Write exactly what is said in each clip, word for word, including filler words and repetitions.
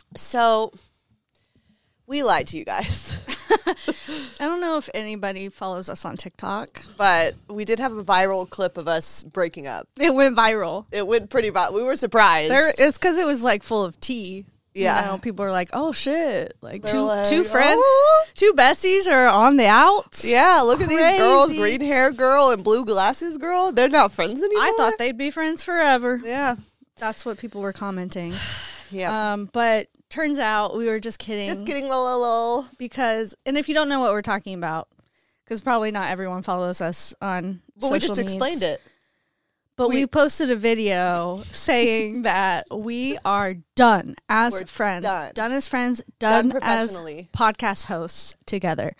So we lied to you guys. I don't know if anybody follows us on TikTok. But we did have a viral clip of us breaking up. It went viral. It went pretty viral. We were surprised. There, it's because it was like full of tea. Yeah. You know, people were like, oh, shit. Like, They're two like, two friends, "Oh." two besties are on the outs. Yeah, look at these girls, Crazy. green hair girl and blue glasses girl. They're not friends anymore. I thought they'd be friends forever. Yeah. That's what people were commenting. Yeah. Um, but turns out we were just kidding. Just kidding, lol, lol, lol. Because, and if you don't know what we're talking about, because probably not everyone follows us on But social we just medias, explained it. But We- we, posted a video saying that we are done as We're friends. done. as friends, done, Done as professionally. podcast hosts together.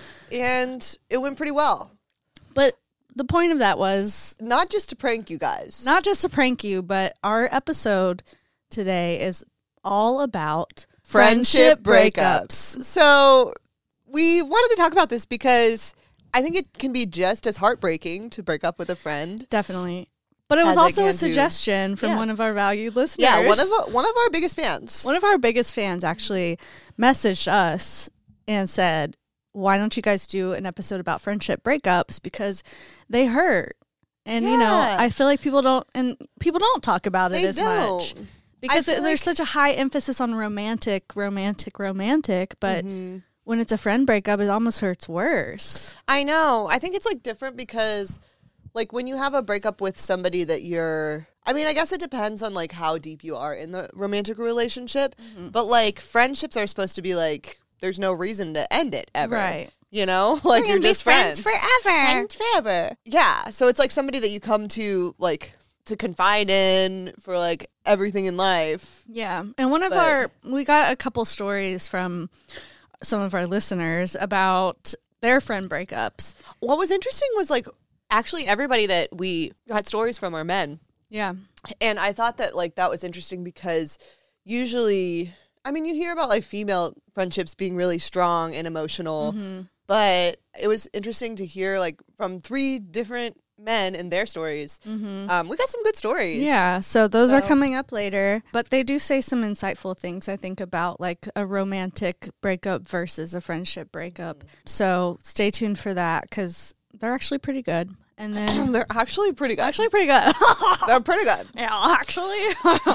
And it went pretty well. But the point of that was Not just to prank you guys. not just to prank you, but our episode today is all about friendship breakups. So we wanted to talk about this because I think it can be just as heartbreaking to break up with a friend. Definitely. But it was As I also can a do. suggestion from Yeah. one of our valued listeners. Yeah, one of one of our biggest fans. One of our biggest fans actually messaged us and said, why don't you guys do an episode about friendship breakups? Because they hurt. And, you know, Yeah. I feel like people don't, and people don't talk about it They as don't. much. Because feel it, there's like- such a high emphasis on romantic, romantic, romantic. But Mm-hmm. when it's a friend breakup, it almost hurts worse. I know. I think it's like different because like when you have a breakup with somebody that you're I mean, I guess it depends on like how deep you are in the romantic relationship, Mm-hmm. but like friendships are supposed to be like there's no reason to end it ever. Right. You know? Like you're just friends. forever. Friends forever. Yeah. So it's like somebody that you come to like to confide in for like everything in life. Yeah. And one of But- our, we got a couple stories from some of our listeners about their friend breakups. What was interesting was like actually everybody that we got stories from are men. Yeah. And I thought that like that was interesting because usually, I mean, you hear about like female friendships being really strong and emotional, Mm-hmm. but it was interesting to hear like from three different men and their stories. Um, we got some good stories. Mm-hmm. Yeah, so those are So- coming up later. But they do say some insightful things, I think, about like a romantic breakup versus a friendship breakup. So stay tuned for that because they're actually pretty good. And then They're actually pretty good. actually pretty good. They're pretty good. yeah, actually,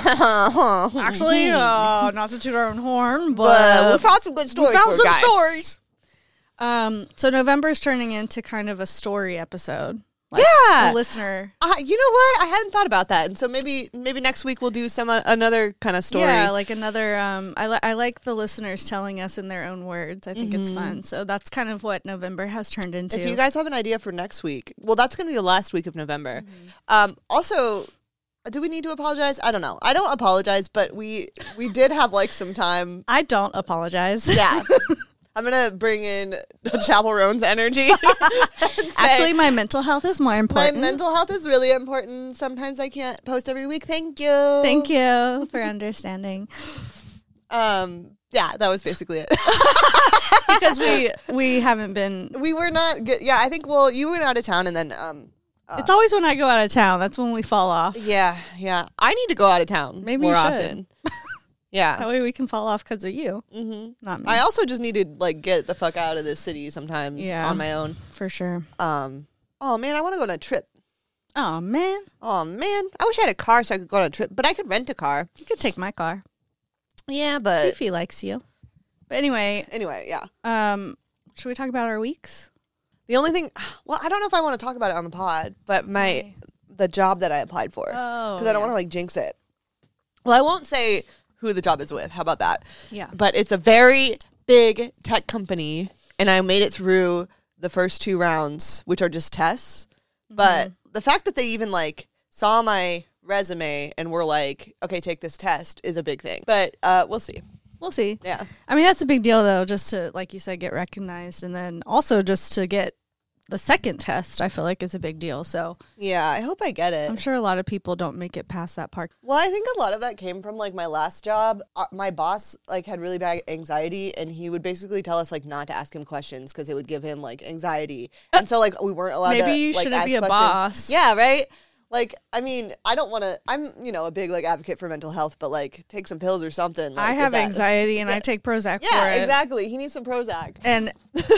actually, uh, not to toot our own horn, but, But we found some good stories. we found for some guys. stories. Um, so November's turning into kind of a story episode. Like Yeah. a listener. Uh, you know what? I hadn't thought about that, and so maybe maybe next week we'll do some uh, another kind of story. Yeah, like another. Um, I li- I like the listeners telling us in their own words. I think it's fun. So that's kind of what November has turned into. Mm-hmm. If you guys have an idea for next week, well, that's going to be the last week of November. Mm-hmm. Um, also, do we need to apologize? I don't know. I don't apologize, but we we did have like some time. I don't apologize. Yeah. I'm going to bring in Chapel Roan's energy. and say, Actually, my mental health is more my important. mental health is really important. Sometimes I can't post every week. Thank you. Thank you for understanding. Um, yeah, that was basically it. Because we we haven't been. We were not good. Yeah, I think, well, you went out of town and then, um, It's always when I go out of town. That's when we fall off. yeah, yeah. I need to go out of town Maybe more you should. often. Yeah. That way we can fall off because of you, Mm-hmm. not me. I also just need to like get the fuck out of this city sometimes Yeah. on my own. for sure. Um, oh man, I want to go on a trip. Oh man, Oh man, I wish I had a car so I could go on a trip, but I could rent a car. you could take my car. Yeah, but Fifi likes you. But anyway, anyway, yeah. um, should we talk about our weeks? The only thing, well, I don't know if I want to talk about it on the pod, but my the job that I applied for Oh, because I don't want to like jinx it. Well, I won't say who the job is with. How about that? Yeah. But it's a very big tech company, and I made it through the first two rounds, which are just tests. But the fact that they even like saw my resume and were like, "Okay, take this test," is a big thing. But uh, we'll see. We'll see. Yeah. I mean, that's a big deal, though, just to, like you said, get recognized. And then also just to get the second test, I feel like is a big deal. So Yeah, I hope I get it. I'm sure a lot of people don't make it past that part. Well, I think a lot of that came from like my last job. Uh, my boss like had really bad anxiety, and he would basically tell us like not to ask him questions because it would give him like anxiety, and so like we weren't allowed. Maybe to, you like, shouldn't ask be a questions. boss. Yeah, right. Like, I mean, I don't want to, I'm, you know, a big, like, advocate for mental health, but, like, take some pills or something. Like, I have that, anxiety and yeah. I take Prozac yeah, for it. Yeah, exactly. He needs some Prozac. And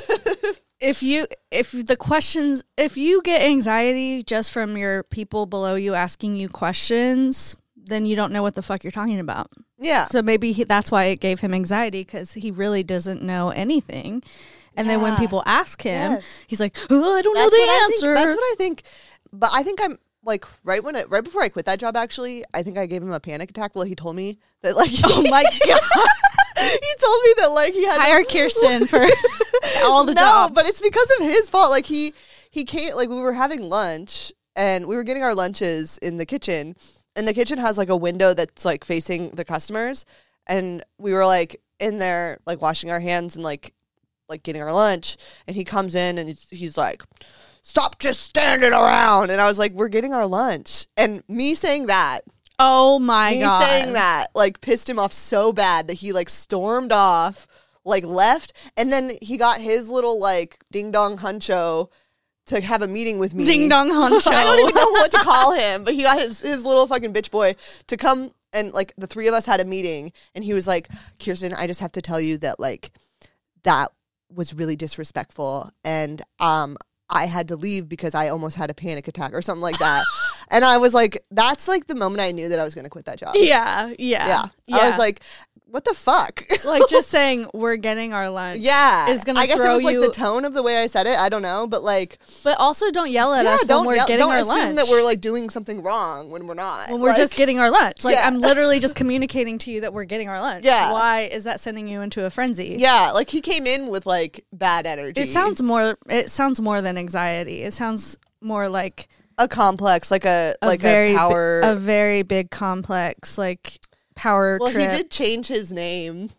if you, if the questions, if you get anxiety just from your people below you asking you questions, then you don't know what the fuck you're talking about. Yeah. So maybe he, that's why it gave him anxiety, because he really doesn't know anything. And yeah. then when people ask him, yes. he's like, oh, I don't that's know the answer. Think, that's what I think. But I think I'm, like, right when it, right before I quit that job, actually, I think I gave him a panic attack. Well, he told me that, like, he, oh my God. he told me that, like, he had hire to, Kirsten for all the no, jobs. But it's because of his fault. Like, he, he came, like, we were having lunch, and we were getting our lunches in the kitchen, and the kitchen has, like, a window that's, like, facing the customers, and we were, like, in there, like, washing our hands and, like, like, getting our lunch, and he comes in, and he's, he's like, stop just standing around. And I was like, we're getting our lunch. And me saying that. Oh, my me God. Me saying that, like, pissed him off so bad that he, like, stormed off, like, left. And then he got his little, like, ding-dong huncho to have a meeting with me. Ding-dong huncho. I don't even know what to call him. But he got his, his little fucking bitch boy to come. And, like, the three of us had a meeting. And he was like, Kirsten, I just have to tell you that, like, that was really disrespectful. And, um... I had to leave because I almost had a panic attack or something like that. And I was like, that's like the moment I knew that I was going to quit that job. Yeah, yeah. Yeah. yeah. I was like, what the fuck? Like, just saying we're getting our lunch. Yeah. Is going to I guess throw it was like you... the tone of the way I said it. I don't know. But like. But also don't yell at yeah, us don't when we're yell, getting don't our assume lunch. that we're like doing something wrong when we're not. When we're like, just getting our lunch. Like, yeah. I'm literally just communicating to you that we're getting our lunch. Yeah. Why is that sending you into a frenzy? Yeah. Like, he came in with like bad energy. It sounds more, it sounds more than anxiety. It sounds more like a complex, like a, a like very a power. Bi- a very big complex, like power well, trip. He did change his name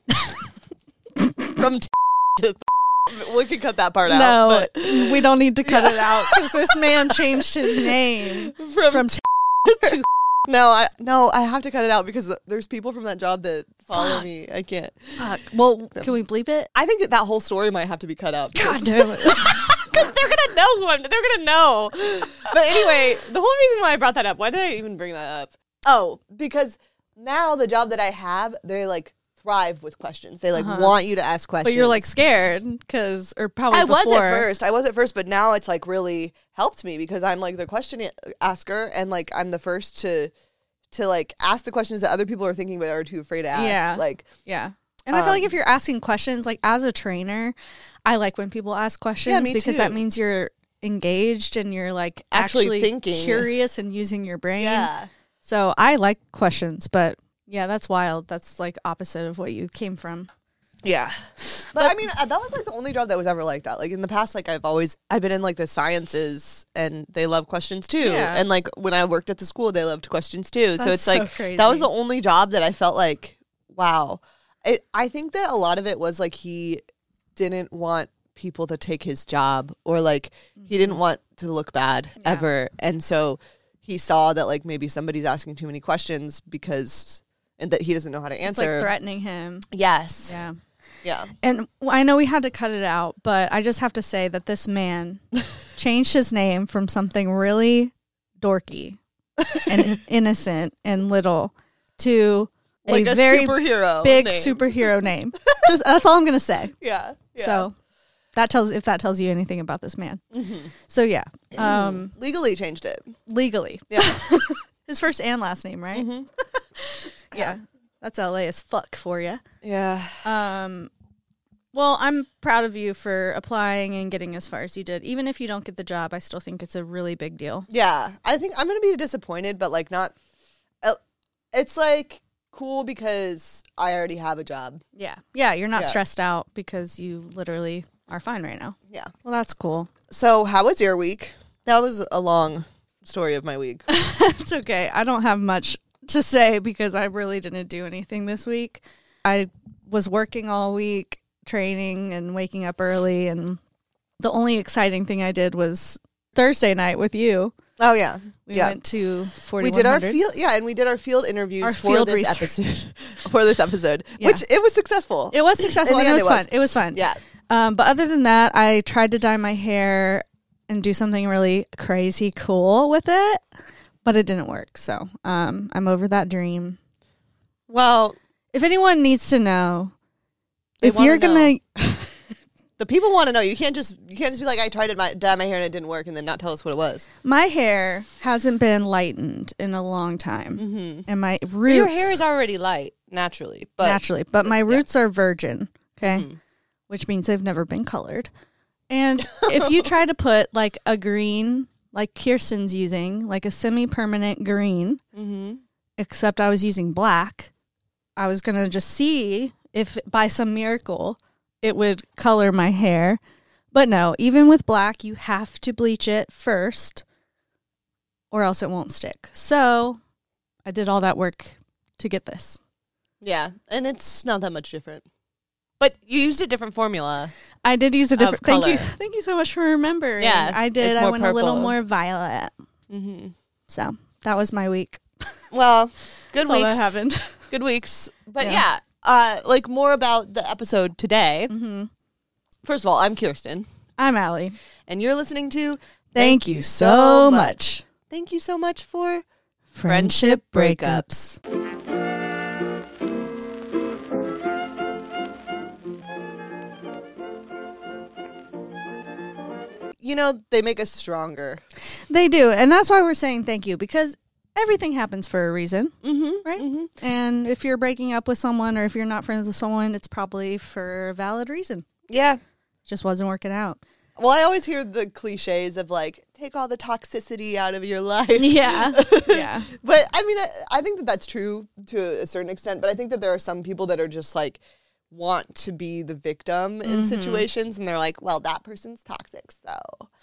from t- to th- we can cut that part no, out. No, we don't need to cut yeah. it out because this man changed his name from, from t- to. No, I no, I have to cut it out because there's people from that job that follow Fuck. me. I can't. Fuck. Well, so, can we bleep it? I think that that whole story might have to be cut out. God damn it. Because they're gonna know who I'm. They're gonna know. But anyway, the whole reason why I brought that up. Why did I even bring that up? Oh, because now the job that I have, they like thrive with questions. They like uh-huh. want you to ask questions. But you're like scared because, or probably I before. was at first. I was at first, but now it's like really helped me because I'm like the question asker and like I'm the first to to like ask the questions that other people are thinking but are too afraid to ask. Yeah. Like yeah. And um, I feel like if you're asking questions, like as a trainer, I like when people ask questions yeah, me because too. that means you're engaged and you're like actually, actually thinking, curious and using your brain. Yeah. So I like questions, but yeah, that's wild. That's like opposite of what you came from. Yeah. But, but I mean, uh, that was like the only job that was ever like that. Like in the past, like I've always, I've been in like the sciences and they love questions too. Yeah. And like when I worked at the school, they loved questions too. That's so it's so like, crazy. That was the only job that I felt like, wow. It, I think that a lot of it was like he didn't want people to take his job or like mm-hmm. he didn't want to look bad yeah. ever. And so he saw that like maybe somebody's asking too many questions because, and that he doesn't know how to answer. It's like threatening him. Yes. Yeah. Yeah. And I know we had to cut it out, but I just have to say that this man changed his name from something really dorky and innocent and little to like a, a very superhero big name. superhero name. Just that's all I'm going to say. Yeah, yeah. So that tells if that tells you anything about this man. Mm-hmm. So yeah. Um, legally changed it. Legally. Yeah. His first and last name, right? Mm-hmm. Yeah. That's L A as fuck for you. Yeah. Um, well, I'm proud of you for applying and getting as far as you did. Even if you don't get the job, I still think it's a really big deal. Yeah. I think I'm going to be disappointed, but like not, uh, it's like cool because I already have a job. Yeah. Yeah. You're not yeah. stressed out because you literally are fine right now. Yeah. Well, that's cool. So how was your week? That was a long story of my week. It's okay. I don't have much to say because I really didn't do anything this week. I was working all week, training and waking up early, and the only exciting thing I did was Thursday night with you. Oh yeah, we yeah. went to forty-one hundred. We did our field, yeah, and we did our field interviews our for field this research. episode. for this episode, yeah. which it was successful. It was successful, and it was, it was fun. It was fun. Yeah. Um, but other than that, I tried to dye my hair and do something really crazy cool with it. but it didn't work. So um, I'm over that dream. Well, if anyone needs to know, They if wanna you're gonna, the people want to know. You can't just you can't just be like, I tried to my, dye my hair and it didn't work, and then not tell us what it was. my hair hasn't been lightened in a long time, Mm-hmm. and my But roots your hair is already light naturally, but naturally, but my roots are virgin. Okay, Mhm. which means they've never been colored. And if you try to put like a green, like Kirsten's using, like a semi-permanent green, Mm-hmm. except I was using black, I was gonna just see if by some miracle it would color my hair. But no, even with black, you have to bleach it first or else it won't stick. So I did all that work to get this. Yeah, and it's not that much different. But you used a different formula. I did use a different thank you. color. Thank you so much for remembering. Yeah, I did. it's I more went a little purple. more violet. Mm-hmm. So that was my week. Well, good That's all weeks. that happened. Good weeks. But Yeah. yeah, uh, like more about the episode today. Mm-hmm. First of all, I'm Kirsten, I'm Allie. and you're listening to Thank, you so much. Thank you so much for Friendship breakups. You know, they make us stronger. They do. And that's why we're saying thank you, because everything happens for a reason, Mm-hmm. right? Mm-hmm. And if you're breaking up with someone or if you're not friends with someone, it's probably for a valid reason. Yeah. Just wasn't working out. Well, I always hear the cliches of like, take all the toxicity out of your life. Yeah. Yeah. But I mean, I, I think that that's true to a certain extent. But I think that there are some people that are just like, want to be the victim in Mhm. situations, and they're like, well, that person's toxic, so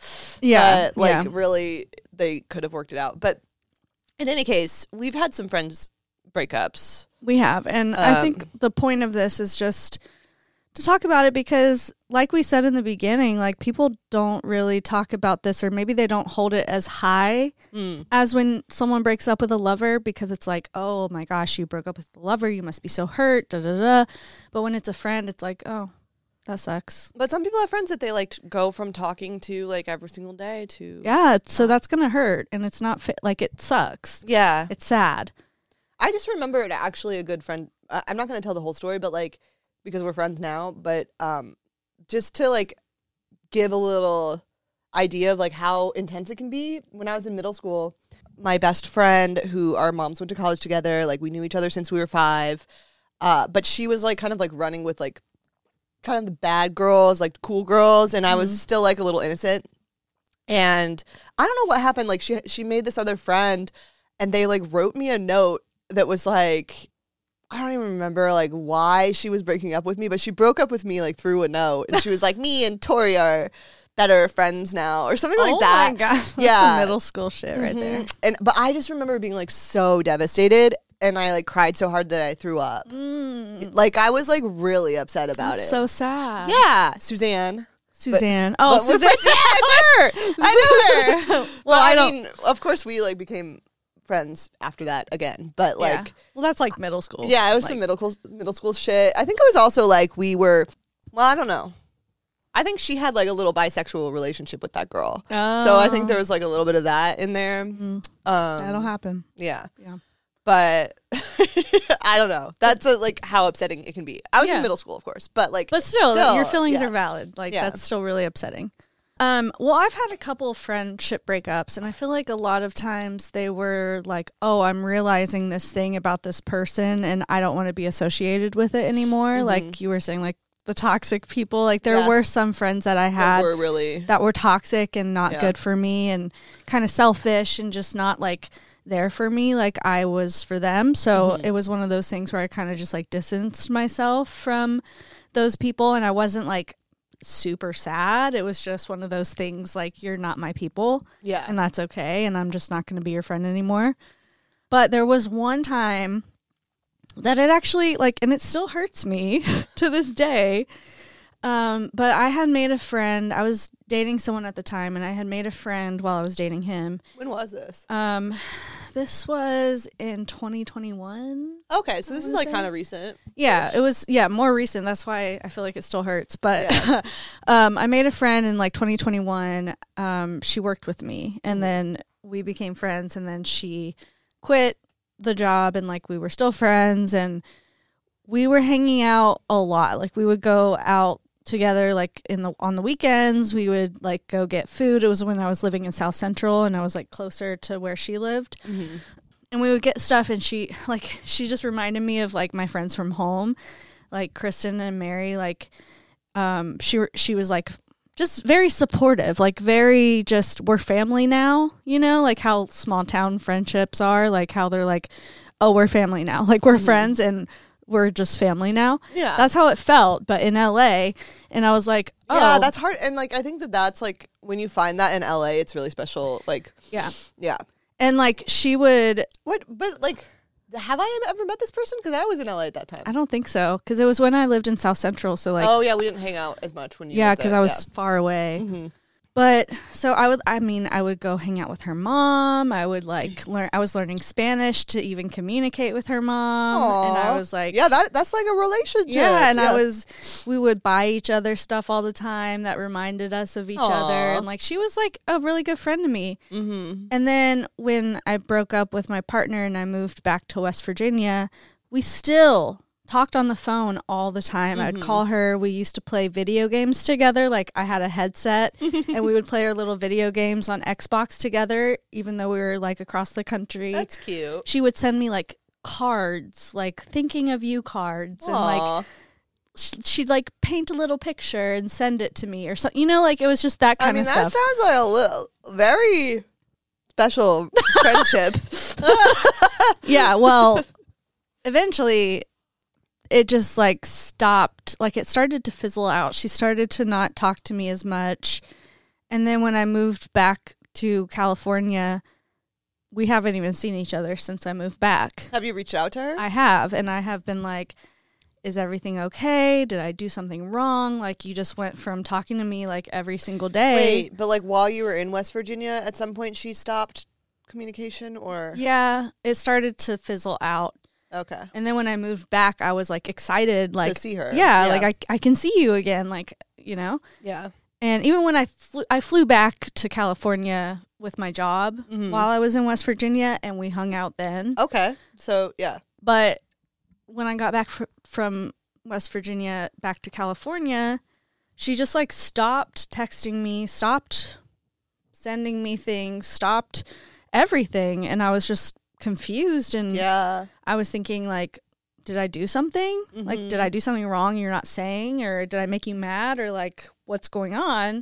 Yeah. But, like yeah. really they could have worked it out. But in any case, we've had some friends breakups. We have. And I Um, think the point of this is just to talk about it because, like we said in the beginning, like people don't really talk about this, or maybe they don't hold it as high Mm. as when someone breaks up with a lover, because it's like, oh my gosh, you broke up with the lover, you must be so hurt, da da da. But when it's a friend, it's like, oh, that sucks. But some people have friends that they like to go from talking to like every single day to Yeah, so that's gonna hurt, and it's not fit. Like it sucks. yeah. It's sad. I just remembered actually a good friend. I- I'm not going to tell the whole story, but like because we're friends now, but um, just to like give a little idea of like how intense it can be. When I was in middle school, my best friend, who our moms went to college together, like we knew each other since we were five, uh, but she was like kind of like running with like kind of the bad girls, like cool girls, and I was Mhm. still like a little innocent. And I don't know what happened. Like she she made this other friend, and they like wrote me a note that was like, I don't even remember like why she was breaking up with me, but she broke up with me like through a note, and she was like, me and Tori are better friends now, or something like oh that. my god, that's Yeah. some middle school shit right Mhm. there. And but I just remember being like so devastated, and I like cried so hard that I threw up. Mm, Like I was like really upset about that's it. so sad. Yeah, Suzanne. Suzanne. oh, But we're Suzanne. friends- yeah, it's her. I know her. Well, Well, I, I don't- mean, of course, we like became friends after that again. But Yeah. like, well, that's like middle school. yeah, it was Like, some middle school middle school shit. I think it was also like we were. Well, I don't know. I think she had like a little bisexual relationship with that girl. Oh. So I think there was like a little bit of that in there. Um, Mm, that'll happen. Yeah. Yeah. But I don't know. That's uh like how upsetting it can be. I was Yeah. in middle school, of course, but like, But still, Still, your feelings yeah. are valid. Like Yeah. that's still really upsetting. Um, well, I've had a couple of friendship breakups, and I feel like a lot of times they were like, "Oh, I'm realizing this thing about this person, and I don't want to be associated with it anymore." Mhm. Like you were saying, like the toxic people. Like there Yeah. were some friends that I that had were really. that were toxic and not Yeah. good for me, and kind of selfish and just not like there for me like I was for them. So Mhm. it was one of those things where I kind of just like distanced myself from those people, and I wasn't like super sad. It was just one of those things like, you're not my people, Yeah. and that's okay, and I'm just not going to be your friend anymore. But there was one time that it actually like, and it still hurts me to this day. Um, but I had made a friend. I was dating someone at the time, and I had made a friend while I was dating him. When was this? Um, this was in twenty twenty-one. Okay, so this is was like it? kind of recent. Yeah, it was, yeah, more recent. That's why I feel like it still hurts. But Yeah. um, I made a friend in like twenty twenty-one. Um, she worked with me, and then we became friends, and then she quit the job, and like we were still friends, and we were hanging out a lot. Like we would go out together, like in the on the weekends. We would like go get food. It was when I was living in South Central, and I was like closer to where she lived. Mm-hmm. And we would get stuff, and she like she just reminded me of like my friends from home, like Kristen and Mary. Like um, she she was like just very supportive, like very just we're family now, you know, like how small town friendships are, like how they're like, oh, we're family now, like we're mm-hmm. friends and we're just family now. Yeah, that's how it felt. But in L A, and I was like, oh, yeah, that's hard. And like I think that that's like when you find that in L A, it's really special. Like yeah, yeah. And, like, she would... What? But, like, have I ever met this person? Because I was in L A at that time. I don't think so. Because it was when I lived in South Central, so, like... Oh, yeah, we didn't hang out as much when you Yeah, because I was yeah. far away. Mm-hmm. But, so I would, I mean, I would go hang out with her mom. I would, like, learn... I was learning Spanish to even communicate with her mom. Aww. And I was, like... Yeah, that that's, like, a relationship. Yeah, and yeah. I was... We would buy each other stuff all the time that reminded us of each Aww. other. And, like, she was, like, a really good friend to me. Mm-hmm. And then when I broke up with my partner and I moved back to West Virginia, we still... talked on the phone all the time. Mm-hmm. I'd call her. We used to play video games together. Like I had a headset and we would play our little video games on Xbox together, even though we were like across the country. That's cute. She would send me like cards, like thinking of you cards. Aww. And like sh- she'd like paint a little picture and send it to me or something. You know, like it was just that kind I mean, of that stuff. sounds like a little, very special friendship. Yeah, well, eventually... it just like stopped, like it started to fizzle out. She started to not talk to me as much. And then when I moved back to California, we haven't even seen each other since I moved back. Have you reached out to her? I have. And I have been like, is everything okay? Did I do something wrong? Like you just went from talking to me like every single day. Wait, but like while you were in West Virginia, at some point she stopped communication or? Yeah, it started to fizzle out. Okay. And then when I moved back, I was like excited, like to see her. Yeah, yeah. like I I can see you again, like, you know. Yeah. And even when I flew, I flew back to California with my job mm-hmm. while I was in West Virginia, and we hung out then. Okay. So yeah. But when I got back fr- from West Virginia back to California, she just like stopped texting me, stopped sending me things, stopped everything, and I was just confused. And yeah, I was thinking like, did I do something? Mm-hmm. Like, did I do something wrong you're not saying? Or did I make you mad? Or like, what's going on?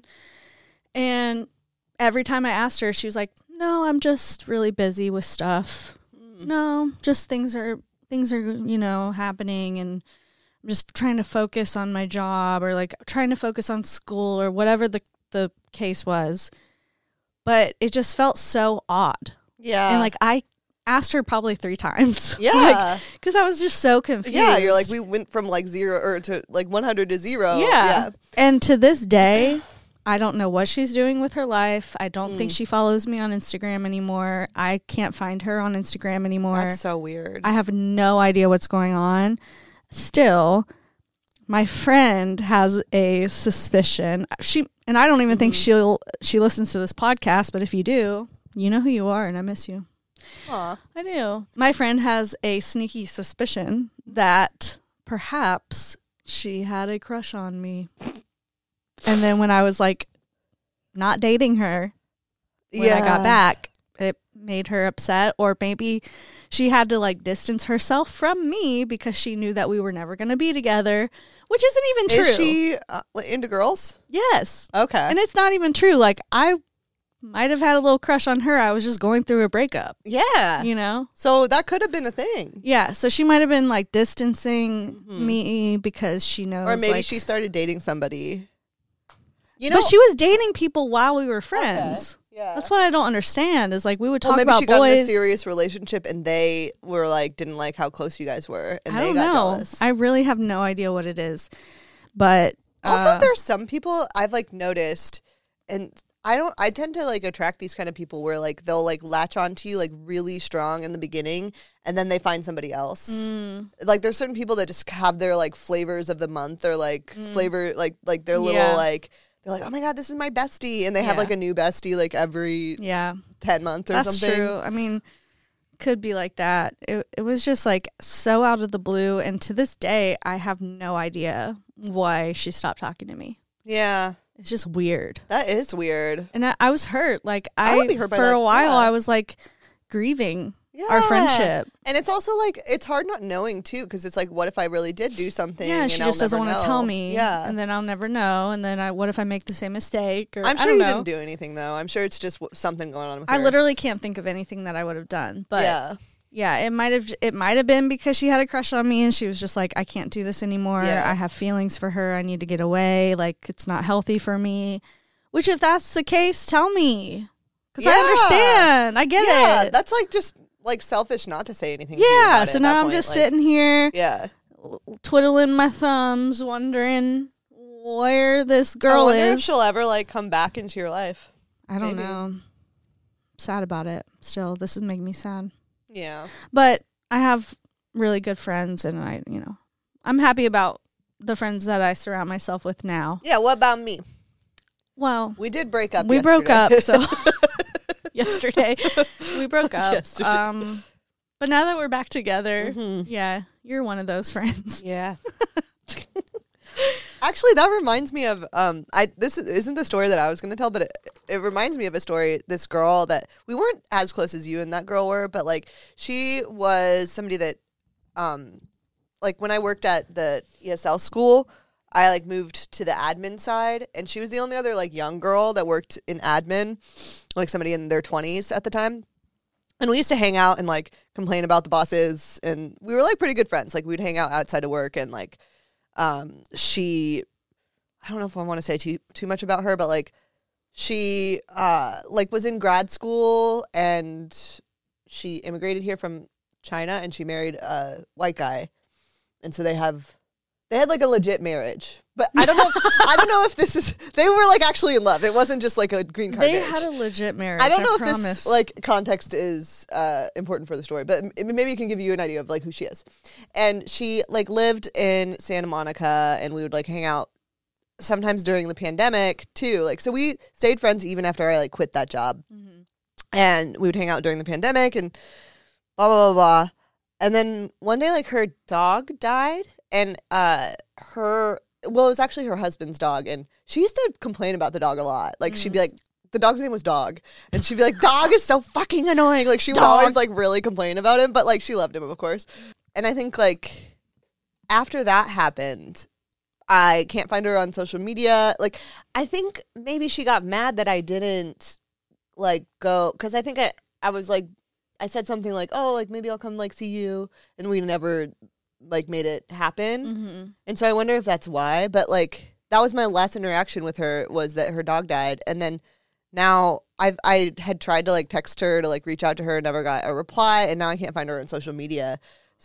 And every time I asked her, she was like, no, I'm just really busy with stuff. Mm. No, just things are, things are, you know, happening. And I'm just trying to focus on my job or like trying to focus on school or whatever the, the case was. But it just felt so odd. Yeah. And like, I asked her probably three times. Yeah. Because like, I was just so confused. Yeah, you're like, we went from like zero or to like one hundred to zero. Yeah. yeah. And to this day, I don't know what she's doing with her life. I don't mm. think she follows me on Instagram anymore. I can't find her on Instagram anymore. That's so weird. I have no idea what's going on. Still, my friend has a suspicion. She and I don't even mm-hmm. think she'll she listens to this podcast, but if you do, you know who you are and I miss you. Aw. I do. My friend has a sneaky suspicion that perhaps she had a crush on me. And then when I was like not dating her, when yeah. I got back, it made her upset. Or maybe she had to like distance herself from me because she knew that we were never going to be together, which isn't even true. Is she uh, into girls? Yes. Okay. And it's not even true. Like I might have had a little crush on her. I was just going through a breakup. Yeah. You know? So that could have been a thing. Yeah. So she might have been like distancing mm-hmm. me because she knows. Or maybe like, she started dating somebody. You know, but she was dating people while we were friends. Okay. Yeah. That's what I don't understand is like we would talk well, maybe about she boys. got in a serious relationship and they were like, didn't like how close you guys were. And I they don't got know. jealous. I really have no idea what it is. But also uh, there's some people I've like noticed, and I don't, I tend to like attract these kind of people where like they'll like latch onto you like really strong in the beginning and then they find somebody else. Mm. Like there's certain people that just have their like flavors of the month or like mm. flavor, like, like their little yeah. like, they're like, oh my God, this is my bestie. And they have Yeah. like a new bestie like every Yeah. ten months or That's something. true. I mean, could be like that. It it was just like so out of the blue, and to this day, I have no idea why she stopped talking to me. Yeah. It's just weird, That is weird. and I, I was hurt. Like I I, would be hurt by for that, a while, yeah. I was like grieving Yeah. our friendship. And it's also like, it's hard not knowing too, because it's like, what if I really did do something? Yeah, and she I'll just doesn't never want to know? tell me. Yeah. and then I'll never know. And then I, what if I make the same mistake? Or I'm I sure don't you know. didn't do anything though. I'm sure it's just w- something going on with I her. literally can't think of anything that I would have done. But yeah. yeah, it might have it might have been because she had a crush on me and she was just like, I can't do this anymore. Yeah. I have feelings for her. I need to get away. Like, it's not healthy for me. Which, if that's the case, tell me. Because I Yeah. understand. I get yeah. it. That's like just like selfish not to say anything. to you Yeah, about it so at now that I'm point. just Like, sitting here Yeah. twiddling my thumbs, wondering where this girl I wonder is. if she'll ever like come back into your life. I don't maybe. know. Sad about it. Still, this is making me sad. Yeah. But I have really good friends, and I, you know, I'm happy about the friends that I surround myself with now. Yeah. What about me? Well, We did break up. we broke up, yesterday. so yesterday we broke up. Yesterday. Um, but now that we're back together, Mhm. yeah, you're one of those friends. Yeah. Actually, that reminds me of um. I this is, isn't the story that I was going to tell, but it, it reminds me of a story. This girl that we weren't as close as you and that girl were, but like she was somebody that, um, like when I worked at the E S L school, I like moved to the admin side, and she was the only other like young girl that worked in admin, like somebody in their twenties at the time. And we used to hang out and like complain about the bosses, and we were like pretty good friends. Like we'd hang out outside of work, and like um she I don't know if I want to say too too much about her, but like she uh like was in grad school, and she immigrated here from China, and she married a white guy. And so they have they had like a legit marriage. But I don't know if, I don't know if this is they were like actually in love. It wasn't just like a green card They marriage. had a legit marriage. I don't know I if promise. this like context is uh, important for the story, but m- maybe it can give you an idea of like who she is. And she like lived in Santa Monica, and we would like hang out sometimes during the pandemic too. Like so, we stayed friends even after I like quit that job, Mhm. and we would hang out during the pandemic and blah blah blah blah. And then one day, like her dog died, and uh, her well, it was actually her husband's dog, and she used to complain about the dog a lot. Like she'd be like, the dog's name was Dog, and she'd be like, "Dog is so fucking annoying." Like she would Dog. always like really complain about him, but like she loved him, of course. And I think like after that happened, I can't find her on social media. Like I think maybe she got mad that I didn't like go, because I think I I was like I said something like, "Oh, like maybe I'll come like see you," and we never like made it happen. Mhm. And so I wonder if that's why. But like that was my last interaction with her, was that her dog died. And then now I've I had tried to like text her to like reach out to her, never got a reply, and now I can't find her on social media.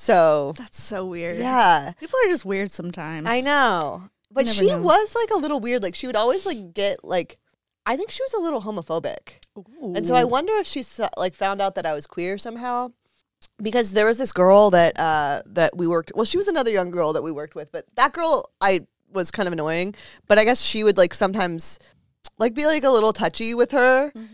So That's so weird. yeah, People are just weird sometimes. I know. But never she know. was like a little weird. Like she would always like get like I think she was a little homophobic. And so I wonder if she saw, like found out that I was queer somehow, because there was this girl that uh, that we worked. Well, she was another young girl that we worked with, but that girl I was kind of annoying. But I guess she would like sometimes like be like a little touchy with her, Mhm.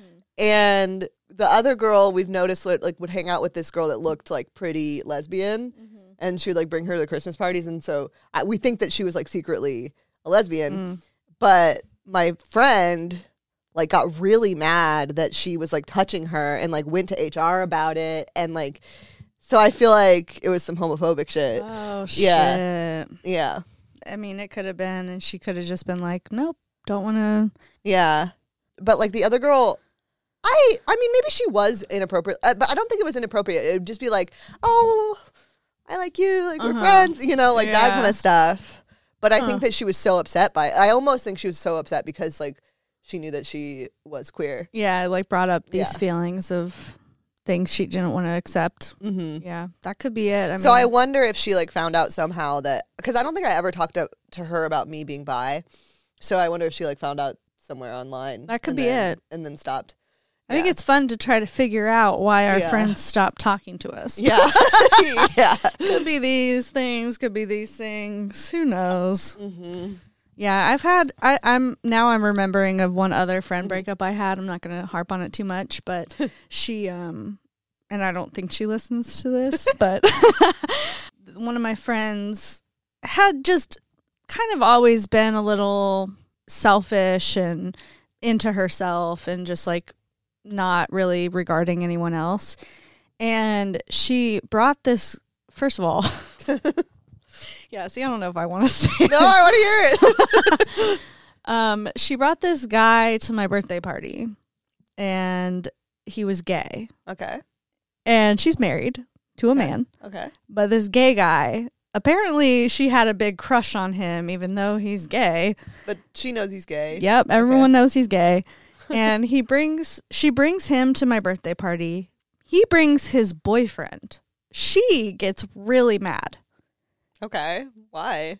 and the other girl we've noticed like, like would hang out with this girl that looked like pretty lesbian, Mhm. and she would like bring her to Christmas parties, and so I, we think that she was like secretly a lesbian, Mm. but my friend like got really mad that she was like touching her, and like went to H R about it, and like so I feel like it was some homophobic shit. Oh shit. Yeah. Yeah. I mean, it could have been, and she could have just been like, "Nope, don't want to." Yeah. But like the other girl, I I mean maybe she was inappropriate, uh, but I don't think it was inappropriate. It would just be like, "Oh, I like you, like we're Uh-huh. friends," you know, like that Yeah. kind of stuff. But I Huh. think that she was so upset by it. I almost think she was so upset because like she knew that she was queer. Yeah, it, like brought up these Yeah. feelings of things she didn't want to accept. Mm-hmm. Yeah, that could be it. I So I mean, wonder if she like found out somehow that, because I don't think I ever talked to, to her about me being bi. So I wonder if she like found out somewhere online. That could and be then- it. And then stopped. I think Yeah. it's fun to try to figure out why our Yeah. friends stopped talking to us. Yeah. yeah. Could be these things, could be these things. Who knows? Mm-hmm. Yeah, I've had. I, I'm now. I'm remembering of one other friend breakup I had. I'm not going to harp on it too much, but she, um, and I don't think she listens to this, but one of my friends had just kind of always been a little selfish and into herself, and just like not really regarding anyone else. And she brought this. First of all. Yeah, see, I don't know if I want to say it. No, I want to hear it. um, she brought this guy to my birthday party, and he was gay. Okay. And she's married to a okay. man. Okay. But this gay guy, apparently she had a big crush on him, even though he's gay. But she knows he's gay. Yep, everyone okay. knows he's gay. And he brings, she brings him to my birthday party. He brings his boyfriend. She gets really mad. Okay. Why?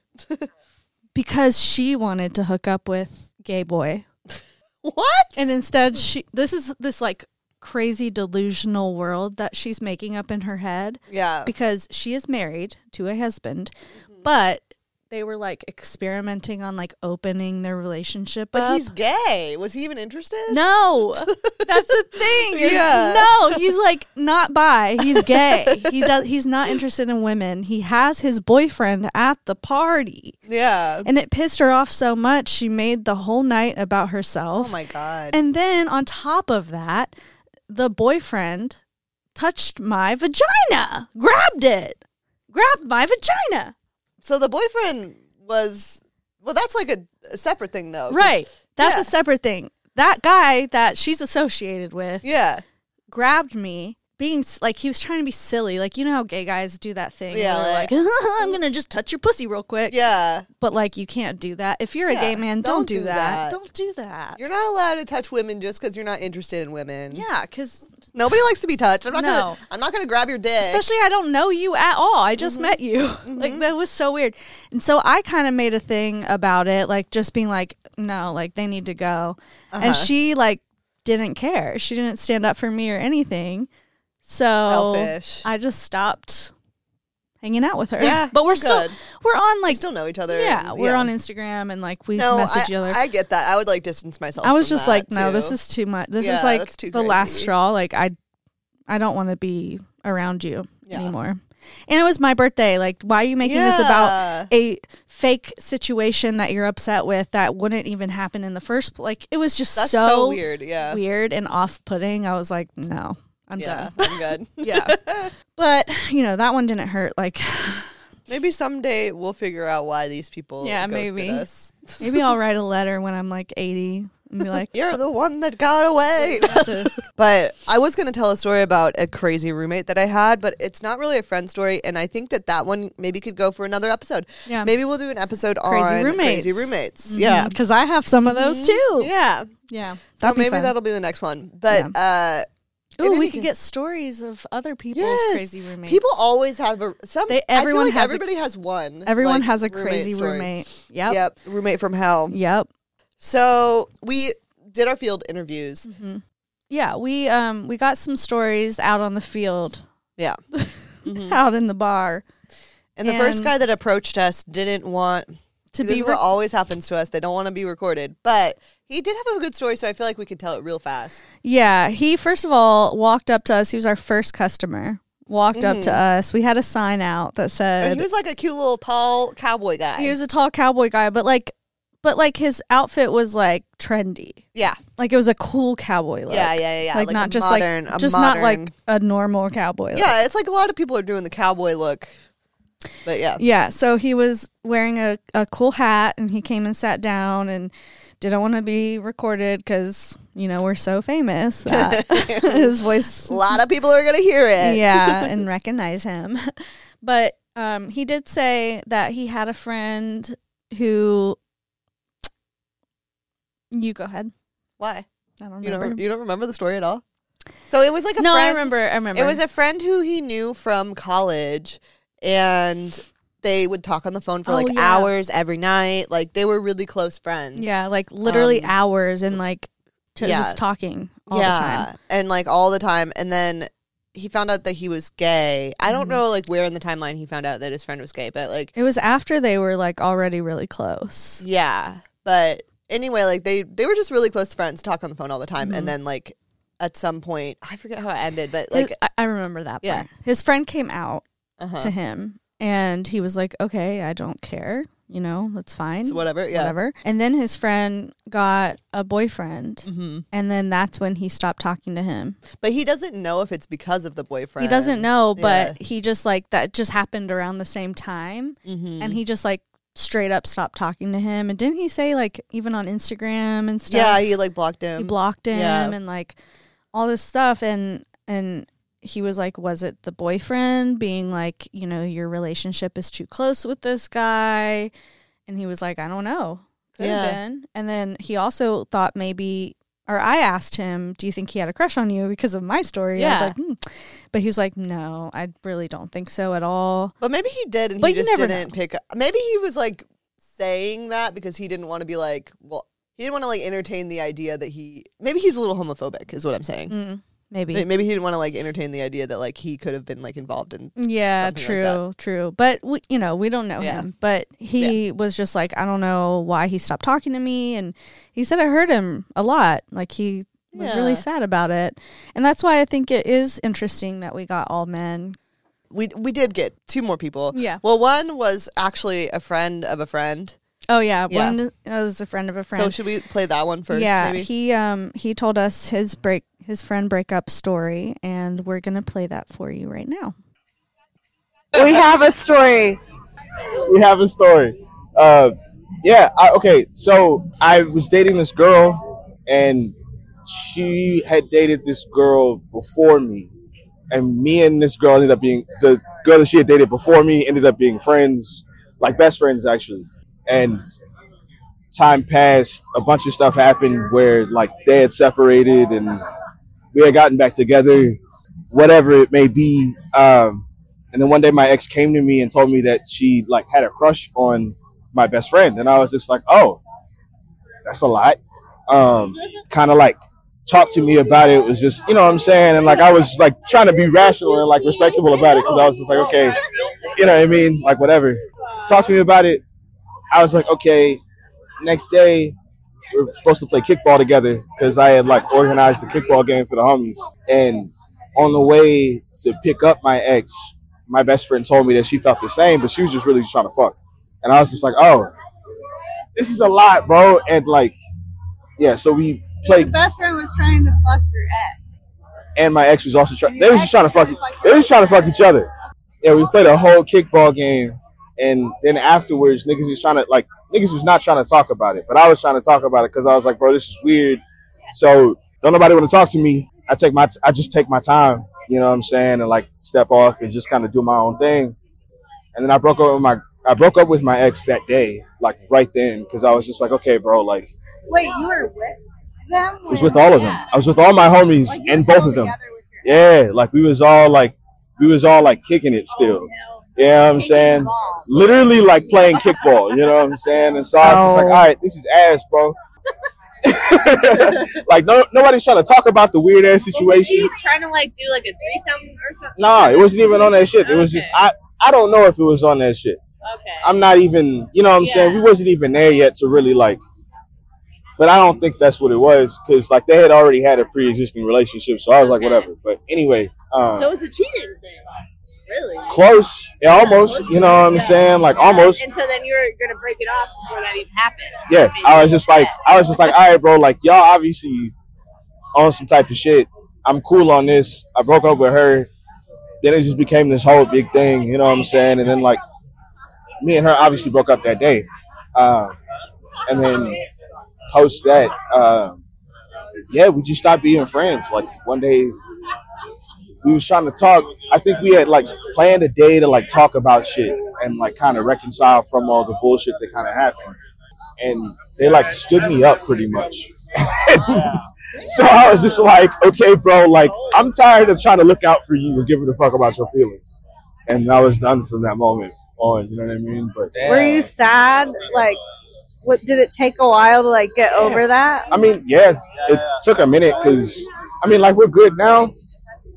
Because she wanted to hook up with gay boy. What? And instead she this is this like crazy delusional world that she's making up in her head. Yeah. Because she is married to a husband, mm-hmm. but they were like experimenting on like opening their relationship but up. He's gay. Was he even interested? No. That's the thing. Yeah. No, he's like not bi. He's gay. He does he's not interested in women. He has his boyfriend at the party. Yeah. And it pissed her off so much she made the whole night about herself. Oh my God. And then on top of that, the boyfriend touched my vagina. Grabbed it. Grabbed my vagina. So the boyfriend was, well, that's like a, a separate thing, though. Right. That's yeah. a separate thing. That guy that she's associated with yeah. grabbed me, being like, he was trying to be silly. Like, you know how gay guys do that thing? Yeah. Where Like, they're like, I'm going to just touch your pussy real quick. Yeah. But, like, you can't do that. If you're yeah. a gay man, don't, don't do, do that. that. Don't do that. You're not allowed to touch women just because you're not interested in women. Yeah, because nobody likes to be touched. I'm not no. gonna. I'm not gonna grab your dick. Especially, I don't know you at all. I just mm-hmm. met you. Mm-hmm. Like, that was so weird. And so I kind of made a thing about it, like just being like, no, like they need to go. Uh-huh. And she like didn't care. She didn't stand up for me or anything. So Selfish. I just stopped hanging out with her. Yeah, but we're good. still we're on like we still know each other. Yeah, and, we're yeah. on Instagram and like we no, message I, each other. I get that. I would like distance myself. I was from just that, like, no, too. this is too much. This yeah, is like that's too the crazy. last straw. Like I, I don't want to be around you yeah. anymore. And it was my birthday. Like, why are you making yeah. this about a fake situation that you're upset with that wouldn't even happen in the first place? Like, it was just That's so, so weird. Yeah, weird and off-putting. I was like, no, I'm yeah, done. I'm good. Yeah, but you know that one didn't hurt. Like, maybe someday we'll figure out why these people. Yeah, ghosted maybe. us. Maybe I'll write a letter when I'm like eighty and be like, "You're the one that got away." But I was going to tell a story about a crazy roommate that I had, but it's not really a friend story, and I think that that one maybe could go for another episode. Yeah, maybe we'll do an episode crazy on roommates. crazy roommates. Mm-hmm. Yeah, because I have some of those too. Yeah, yeah. So maybe that'll be the next one. But uh, ooh, we could get stories of other people's yes, crazy roommates. People always have a some. They, everyone I feel like has everybody a, has one. Everyone like, has a roommate crazy story. roommate. Yep. Yep. Roommate from hell. Yep. So we did our field interviews. Mm-hmm. Yeah, we um we got some stories out on the field. Yeah. Mm-hmm. Out in the bar. And the and first guy that approached us didn't want to this be is re- what always happens to us. They don't want to be recorded. But he did have a good story, so I feel like we could tell it real fast. Yeah, he first of all walked up to us. He was our first customer. Walked mm-hmm. up to us. We had a sign out that said, and he was like a cute little tall cowboy guy. He was a tall cowboy guy, but like But, like, his outfit was, like, trendy. Yeah. Like, it was a cool cowboy look. Yeah, yeah, yeah. Like, like not just, modern, like, just modern. Not, like, a normal cowboy look. Yeah, it's like a lot of people are doing the cowboy look. But, yeah. Yeah, so he was wearing a, a cool hat, and he came and sat down and didn't want to be recorded because, you know, we're so famous that his voice... A lot of people are going to hear it. Yeah, and recognize him. But um, he did say that he had a friend who... You go ahead. Why? I don't you remember. Don't, you don't remember the story at all? So it was like a no, friend. I remember. I remember. It was a friend who he knew from college, and they would talk on the phone for oh, like yeah. hours every night. Like they were really close friends. Yeah, like literally um, hours and like to yeah. just talking all yeah, the time. and like all the time. And then he found out that he was gay. I don't know like where in the timeline he found out that his friend was gay, but like it was after they were like already really close. Yeah, but anyway, like they they were just really close friends, talk on the phone all the time, mm-hmm. and then like at some point, I forget how it ended, but like I, I remember that. Yeah, part. His friend came out uh-huh. to him, and he was like, "Okay, I don't care." You know, that's fine. So whatever, yeah. Whatever. And then his friend got a boyfriend. Mm-hmm. And then that's when he stopped talking to him. But he doesn't know if it's because of the boyfriend. He doesn't know, but yeah. he just like, that just happened around the same time. Mm-hmm. And he just like straight up stopped talking to him. And didn't he say like, even on Instagram and stuff? Yeah, he like blocked him. He blocked him yeah. and like all this stuff. And, and, he was like, was it the boyfriend being like, you know, your relationship is too close with this guy? And he was like, I don't know. Could yeah. have been. And then he also thought maybe, or I asked him, do you think he had a crush on you because of my story? Yeah. I was like, hmm. But he was like, no, I really don't think so at all. But maybe he did and but he just didn't know. pick up. Maybe he was like saying that because he didn't want to be like, well, he didn't want to like entertain the idea that he, maybe he's a little homophobic is what I'm saying. Mm. Maybe. Maybe he didn't want to like entertain the idea that like he could have been like involved in. Yeah, true, like true. But we, you know, we don't know yeah. him. But he yeah. was just like, I don't know why he stopped talking to me, and he said it hurt him a lot. Like he was yeah. really sad about it, and that's why I think it is interesting that we got all men. We we did get two more people. Yeah. Well, one was actually a friend of a friend. Oh yeah, yeah. one was a friend of a friend. So should we play that one first? Yeah, maybe? he um he told us his break his friend breakup story, and we're gonna play that for you right now. We have a story. We have a story. Uh, yeah. I, okay. So I was dating this girl, and she had dated this girl before me, and me and this girl ended up being the girl that she had dated before me ended up being friends, like best friends actually. And time passed, a bunch of stuff happened where like they had separated and we had gotten back together, whatever it may be. Um, and then one day my ex came to me and told me that she like had a crush on my best friend. And I was just like, oh, that's a lot. Um, kind of like talked to me about it. It was just, you know what I'm saying? And like, I was like trying to be rational and like respectable about it. Cause I was just like, okay, you know what I mean? Like whatever. Talk to me about it. I was like, okay, next day we were supposed to play kickball together because I had like organized the kickball game for the homies. And on the way to pick up my ex, my best friend told me that she felt the same, but she was just really just trying to fuck. And I was just like, oh, this is a lot, bro. And like, yeah, so we played. Your best friend was trying to fuck your ex. And my ex was also trying, they was just trying to fuck, they was trying to fuck each other. Yeah, we played a whole kickball game. And then afterwards, niggas was trying to, like, niggas was not trying to talk about it. But I was trying to talk about it because I was like, bro, this is weird. So don't nobody want to talk to me. I take my, I just take my time, you know what I'm saying? And, like, step off and just kind of do my own thing. And then I broke up with my, I broke up with my ex that day, like, right then. Because I was just like, okay, bro, like. Wait, you were with them? I was with all of them. I was with all my homies like and both of them. Yeah, like, we was all, like, we was all, like, kicking it still. Oh, no. You know what I'm saying? Literally like playing kickball, you know what I'm saying? And so I was just like, all right, this is ass, bro. Like, no, nobody's trying to talk about the weird ass situation. Was she trying to like do like a threesome or something? Nah, it wasn't even on that shit. It was okay. just, I, I don't know if it was on that shit. Okay. I'm not even, you know what I'm yeah. saying? We wasn't even there yet to really like, but I don't think that's what it was because like they had already had a pre-existing relationship. So I was like, whatever. But anyway. Um, so it was a cheating thing. Really? Close. Yeah, almost. You know what I'm yeah. saying? Like, almost. And so then you were going to break it off before that even happened. Yeah. I was just like, I was just like, all right, bro, like, y'all obviously on some type of shit. I'm cool on this. I broke up with her. Then it just became this whole big thing. You know what I'm saying? And then, like, me and her obviously broke up that day. Uh, and then post that, uh, yeah, we just stopped being friends. Like, one day, we was trying to talk. I think we had like planned a day to like talk about shit and like kind of reconcile from all the bullshit that kind of happened. And they like stood me up pretty much. So I was just like, okay, bro, like I'm tired of trying to look out for you and giving a fuck about your feelings. And I was done from that moment on, you know what I mean? But were you sad? Like, what did it take a while to like get over that? I mean, yeah, it took a minute because I mean, like we're good now.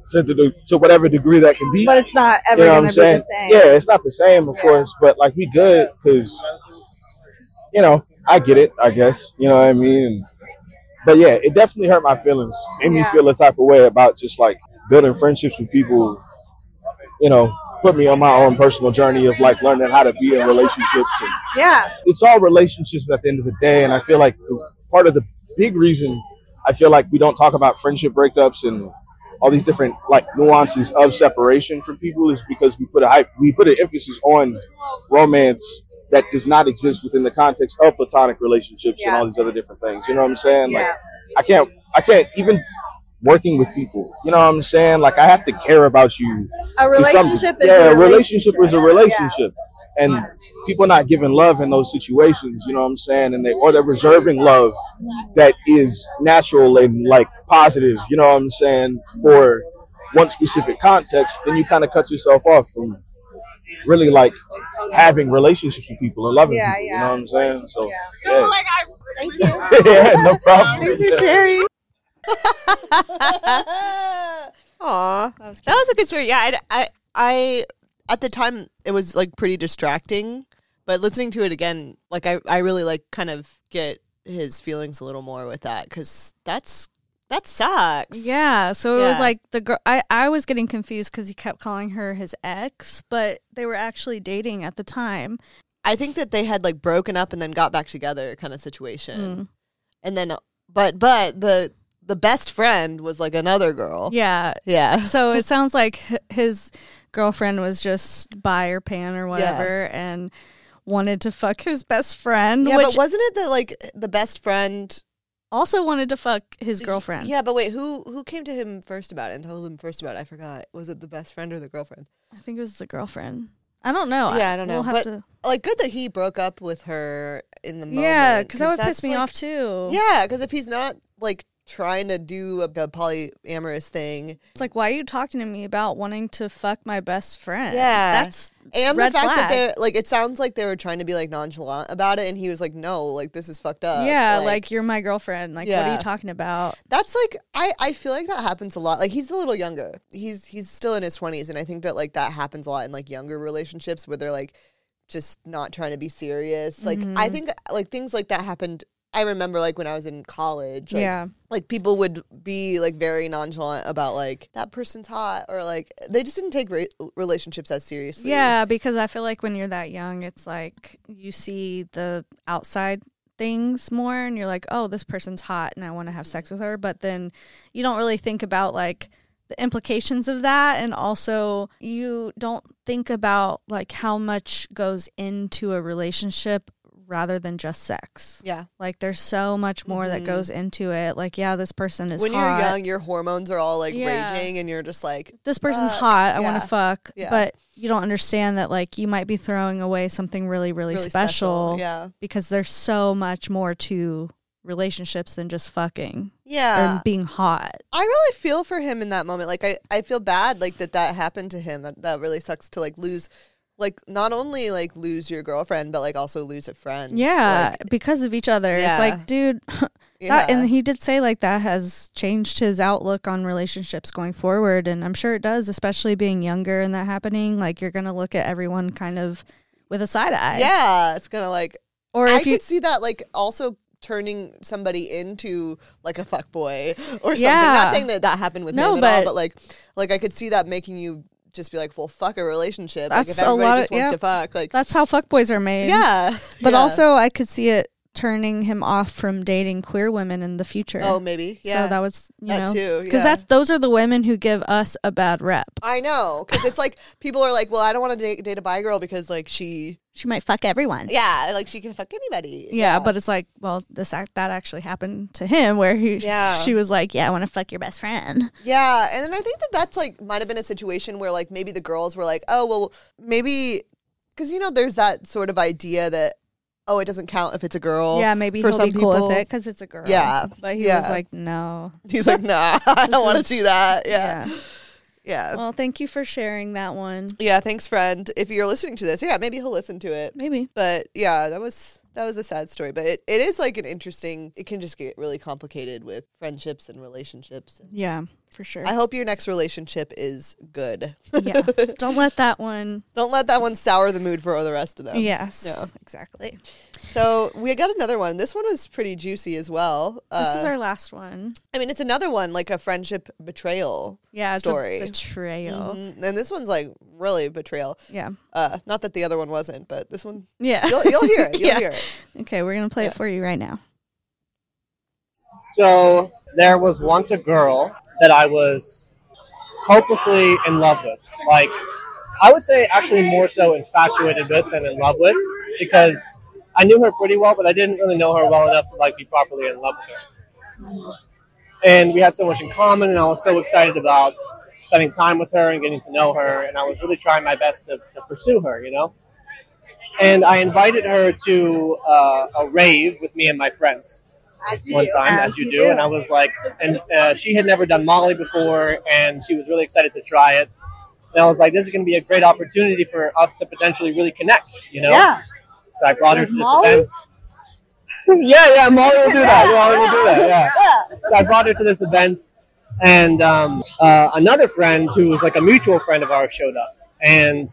to, the, to whatever degree that can be. But it's not ever You know what going I'm to be saying? the same. Yeah, it's not the same, of course, but like we good because, you know, I get it, I guess. You know what I mean? And, but yeah, it definitely hurt my feelings. Made me Yeah. feel a type of way about just like building friendships with people, you know, put me on my own personal journey of like learning how to be in relationships. And Yeah. it's all relationships at the end of the day. And I feel like part of the big reason I feel like we don't talk about friendship breakups and all these different like nuances of separation from people is because we put a hype, we put an emphasis on romance that does not exist within the context of platonic relationships and Yeah. all these other different things. You know what I'm saying? Like Yeah. I can't, I can't even working with people. You know what I'm saying? Like I have to care about you. A to some- relationship is yeah, a a relationship is a Yeah. relationship. And people not giving love in those situations, you know what I'm saying? And they or they're reserving love that is natural and like positive, you know what I'm saying, for one specific context, then you kind of cut yourself off from really like having relationships with people and loving Yeah, people, yeah. you know what I'm saying? So Yeah. yeah, Thank you. yeah no problem. Thanks for sharing. Aw, that was, that was a good story. Yeah, I, I, I, at the time it was like pretty distracting, but listening to it again, like I, I really like kind of get his feelings a little more with that because that's that sucks. Yeah, so it was Yeah. like the girl. I, I was getting confused because he kept calling her his ex, but they were actually dating at the time. I think that they had like broken up and then got back together kind of situation, Mm. and then but but the the best friend was like another girl. Yeah, Yeah. so it sounds like h- his girlfriend was just bi or pan or whatever, and wanted to fuck his best friend, Yeah, which but wasn't it that like the best friend also wanted to fuck his girlfriend. Yeah, but wait, who who came to him first about it and told him first about it? I forgot. Was it the best friend or the girlfriend? I think it was the girlfriend. I don't know. Yeah, I don't know. We'll have But to. Like, good that he broke up with her in the moment. Yeah, because that would that's, piss me like- off too. Yeah, because if he's not like trying to do a, a polyamorous thing, It's like, why are you talking to me about wanting to fuck my best friend? Yeah. That's and red the fact flag. that they're like, it sounds like they were trying to be like nonchalant about it, and he was like, "No, like this is fucked up." yeah, like, you're my girlfriend. Like, what are Yeah. you talking about? That's like I, I feel like that happens a lot. Like he's a little younger. He's he's still in his twenties, and I think that like that happens a lot in like younger relationships where they're like just not trying to be serious. Like I Mhm. think like things like that happened. I remember like when I was in college. Like, Yeah. like people would be like very nonchalant about like that person's hot or like they just didn't take re- relationships as seriously. Yeah, because I feel like when you're that young, it's like you see the outside things more and you're like, oh, this person's hot and I want to have sex with her. But then you don't really think about like the implications of that. And also you don't think about like how much goes into a relationship rather than just sex. Yeah. Like there's so much more that Mhm. goes into it. Like, yeah, this person is When hot. you're young, your hormones are all like Yeah. raging, and you're just like, This person's fuck. hot. I want Yeah. to fuck. Yeah. But you don't understand that like you might be throwing away something really, really, really special, Yeah. because there's so much more to relationships than just fucking Yeah. and being hot. I really feel for him in that moment. Like I, I feel bad like that that happened to him. That, that really sucks to like lose, like not only like lose your girlfriend, but like also lose a friend. Yeah, Like, because of each other. It's Yeah. like, dude, yeah. that, and he did say like that has changed his outlook on relationships going forward, and I'm sure it does, especially being younger and that happening. Like you're gonna look at everyone kind of with a side eye. yeah, it's gonna like. Or I if you could see that like also turning somebody into like a fuck boy or something. Yeah. Not saying that that happened with No, him at all, but- but like, like I could see that making you just be like, well, fuck a relationship. Like That's if a everybody lot just of- wants yeah. to fuck, like that's how fuckboys are made. yeah. But Yeah. also, I could see it turning him off from dating queer women in the future. oh maybe yeah. So that was, you that know, too because yeah. that's those are the women who give us a bad rep. I know, because it's like people are like, well, I don't want to date, date a bi girl because like she, She might fuck everyone. yeah, like she can fuck anybody. Yeah, but it's like, well, this act that actually happened to him, where he, Yeah. she was like, "Yeah, I want to fuck your best friend." yeah, and then I think that that's like might have been a situation where like maybe the girls were like, oh well, maybe because you know there's that sort of idea that oh it doesn't count if it's a girl. Yeah, maybe for he'll some be cool people. with it because it's a girl. Yeah, but he yeah. was like, "No." He's like, nah, I don't want to is- see that. Yeah, Yeah. yeah. Well, thank you for sharing that one. Yeah, thanks, friend. If you're listening to this, yeah, maybe he'll listen to it. Maybe. But yeah, that was that was a sad story, but it, it is like an interesting, it can just get really complicated with friendships and relationships. Yeah, for sure. I hope your next relationship is good. Yeah. Don't let that one. Don't let that one sour the mood for the rest of them. Yes, No. exactly. So we got another one. This one was pretty juicy as well. This Uh, is our last one. I mean, it's another one, like a friendship betrayal Yeah, it's story. a betrayal. Mhm. And this one's like really betrayal. Yeah. Uh, not that the other one wasn't, but this one, Yeah. you'll, you'll hear it. You'll Yeah. hear it. Okay, we're going to play Yeah. it for you right now. So there was once a girl that I was hopelessly in love with. Like, I would say actually more so infatuated with than in love with, because I knew her pretty well, but I didn't really know her well enough to like be properly in love with her. And we had so much in common, and I was so excited about spending time with her and getting to know her, and I was really trying my best to, to pursue her, you know? And I invited her to uh, a rave with me and my friends one time, as, As you you do. do. And I was like, and uh, she had never done Molly before, and she was really excited to try it. And I was like, this is going to be a great opportunity for us to potentially really connect, you know? Yeah. So I brought her With to this Molly? event. yeah, yeah, Molly will do that. Molly will do that, yeah. So I brought her to this event, and um, uh, another friend who was like a mutual friend of ours showed up. And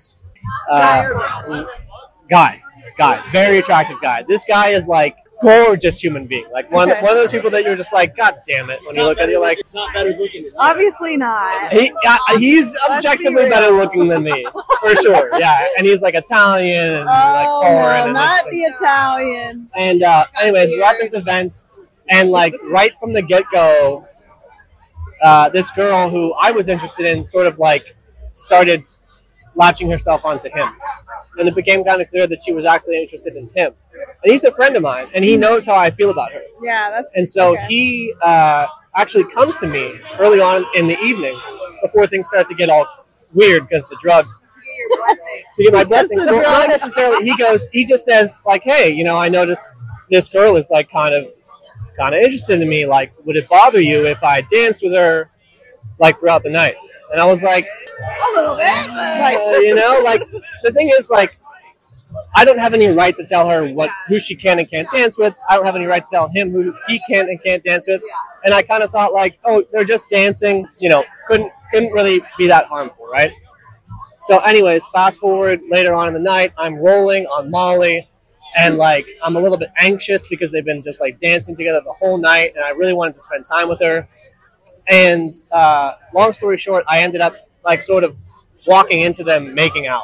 uh, guy, guy, very attractive guy. This guy is like gorgeous human being. Like one, Okay. one of those people that you're just like, God damn it. When you look at it, you're like, it's not better looking. Obviously not. He, uh, he's be objectively real. better looking than me, for sure. Yeah, and he's like Italian and like Oh, foreign. no, and not it's, the Italian. And uh, anyways, we're at this event, and like right from the get go, uh, this girl who I was interested in sort of like started latching herself onto him, and it became kind of clear that she was actually interested in him. And he's a friend of mine, and he knows how I feel about her. Yeah, that's. And so okay. he uh, actually comes to me early on in the evening before things start to get all weird because the drugs. To get my blessing. the Well, not drugs. necessarily. He goes. He just says like, "Hey, you know, I noticed this girl is like kind of, kind of interested in me. Like, would it bother you if I danced with her, like throughout the night?" And I was like, a little bit. Like, uh, you know, like the thing is like, I don't have any right to tell her what who she can and can't dance with. I don't have any right to tell him who he can and can't dance with. And I kind of thought like, oh, they're just dancing. You know, couldn't couldn't really be that harmful, right? So, anyways, fast forward later on in the night, I'm rolling on Molly, and like I'm a little bit anxious because they've been just like dancing together the whole night, and I really wanted to spend time with her. And uh, long story short, I ended up like sort of walking into them making out.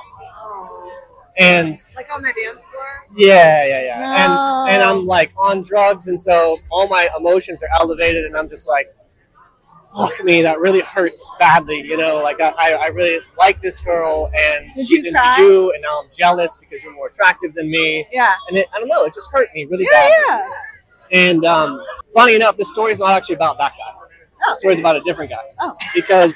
And like on the dance floor. yeah, yeah, yeah. No. And and I'm like on drugs, and so all my emotions are elevated, and I'm just like, fuck me, that really hurts badly, you know. Like I, I I really like this girl, and Did she's you into cry? you, and now I'm jealous because you're more attractive than me. Yeah. And it, I don't know, it just hurt me really Yeah, badly. yeah. And um, funny enough, the story's not actually about that guy. The story's about a different guy. Oh. Because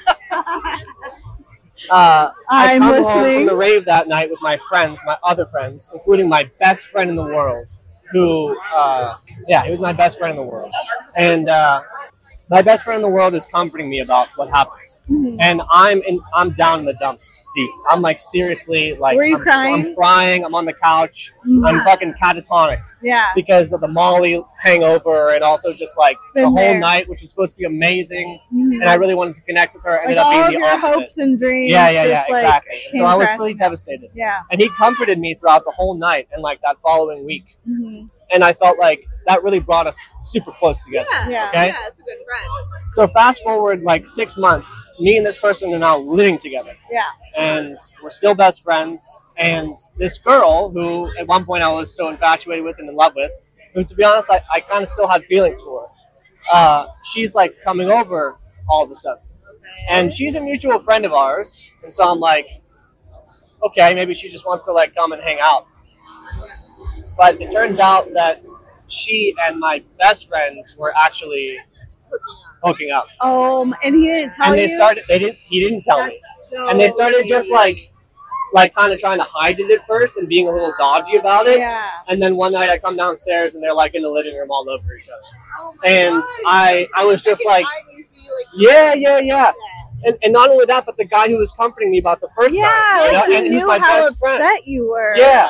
uh, I I'm come home listening. from the rave that night with my friends, my other friends, including my best friend in the world, who, uh, yeah, he was my best friend in the world. And uh, my best friend in the world is comforting me about what happened. Mhm. And I'm in, I'm down in the dumps deep. I'm like seriously like Were you I'm, crying? I'm crying. I'm on the couch. Mhm. I'm fucking catatonic Yeah. because of the Molly hangover, and also just like the Been whole there. night, which was supposed to be amazing. Mhm. And I really wanted to connect with her. Ended Like up being all of the your opposite. hopes and dreams. Yeah, yeah, yeah, just, like, exactly. And so came I was crashing really down. devastated. Yeah. And he comforted me throughout the whole night and like that following week. Mm-hmm. And I felt like that really brought us super close together. Yeah. Okay? that's a good friend. So fast forward like six months, me and this person are now living together. Yeah. And we're still best friends. And this girl, who at one point I was so infatuated with and in love with, who to be honest, I, I kind of still had feelings for, uh, she's like coming over all of a sudden. And she's a mutual friend of ours. And so I'm like, okay, maybe she just wants to like come and hang out. But it turns out that she and my best friend were actually hooking up. Um, and he didn't tell And you. they started, they didn't, he didn't tell me. So And they started just like, like kind of trying to hide it at first and being a little dodgy about it. Yeah. And then one night I come downstairs and they're like in the living room all over each other. Oh my And God. I, I was just like, You see, like, yeah, yeah, yeah. And, and not only that, but the guy who was comforting me about the first yeah, time. you know, like he and who's knew my how best friend. upset you were. Yeah.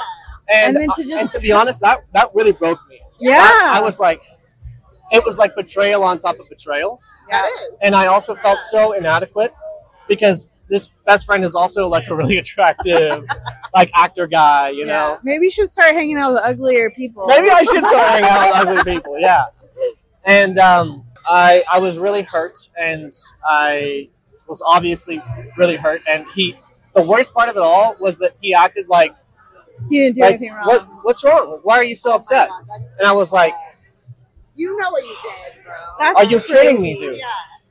And, And then to uh, just- and to be honest, that that really broke me. Yeah. That- I was like, it was like betrayal on top of betrayal. Yeah. And I also felt so inadequate because this best friend is also like a really attractive, like actor guy, you know. Maybe you should start hanging out with uglier people. Maybe I should start hanging out with ugly people. Yeah. And um, I I was really hurt, and I was obviously really hurt. And he, the worst part of it all was that he acted like, You didn't do like anything wrong. what what's wrong? Why are you so upset? And I was like, You know what you did, bro. That's are you kidding me, crazy. dude?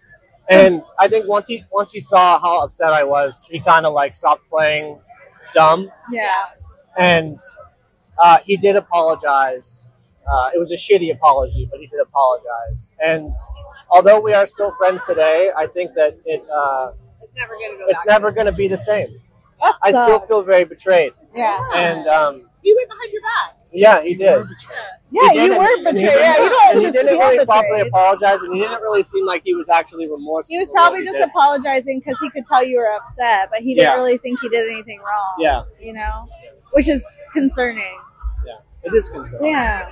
And I think once he once he saw how upset I was, he kind of like stopped playing dumb, Yeah. and uh, he did apologize. Uh, it was a shitty apology, but he did apologize. And although we are still friends today, I think that it uh, It's never gonna go. it's never going to be the same. That I still sucks. feel very betrayed. Yeah. And um, He went behind your back. yeah, he did. Yeah, He you didn't- were and he betrayed. didn't- Yeah, you don't and he just didn't feel really properly betrayed. apologize, and he didn't really seem like he was actually remorseful. He was for what probably he just did. apologizing because he could tell you were upset, but he didn't Yeah. really think he did anything wrong. Yeah, You know? Which is concerning. yeah, it is concerning. Damn.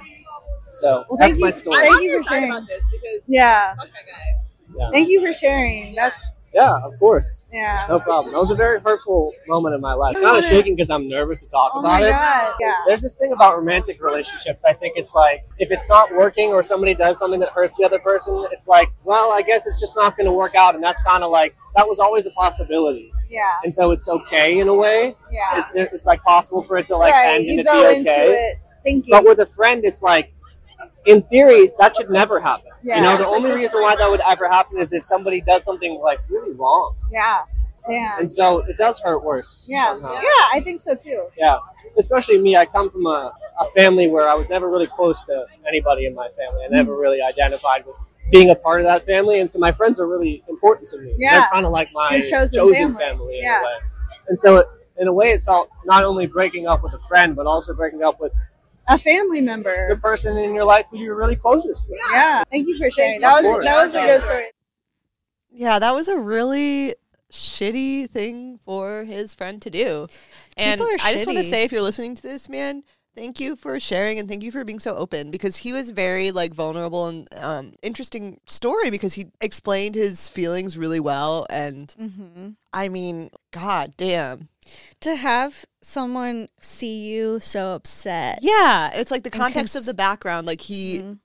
So Well, that's thank my you- story. thank you for sharing. about this because Yeah. fuck that guy. Yeah. Thank you for sharing. That's, Yeah, of course. yeah. No problem. That was a very hurtful moment in my life. I'm kind of shaking because I'm nervous to talk Oh about my it. God. Yeah. There's this thing about romantic relationships. I think it's like, if it's not working or somebody does something that hurts the other person, it's like, well, I guess it's just not going to work out. And that's kind of like, that was always a possibility. Yeah. And so it's okay in a way. Yeah. It, it's like possible for it to like right. end You and it go be into okay. it thinking. But with a friend, it's like, in theory, that should never happen. Yeah. You know, the only reason why that would ever happen is if somebody does something like really wrong. yeah. Damn. And so it does hurt worse. Yeah. somehow. Yeah, I think so too. Yeah. Especially me, I come from a, a family where I was never really close to anybody in my family. I Mm. never really identified with being a part of that family. And so my friends are really important to me. Yeah. They're kind of like my Your chosen chosen, family. family, in Yeah. a way. And so it, in a way, it felt not only breaking up with a friend, but also breaking up with A family the member. person in your life who you're really closest with. Yeah. Thank you for sharing. Of That was course. that was a good story. Yeah, that was a really shitty thing for his friend to do. And People are I just want to shitty. say, if you're listening to this, man, thank you for sharing and thank you for being so open, because he was very like vulnerable and um, interesting story, because he explained his feelings really well. And Mm-hmm. I mean, god damn. To have someone see you so upset. Yeah, it's like the And context of cons- the background. Like he Mhm.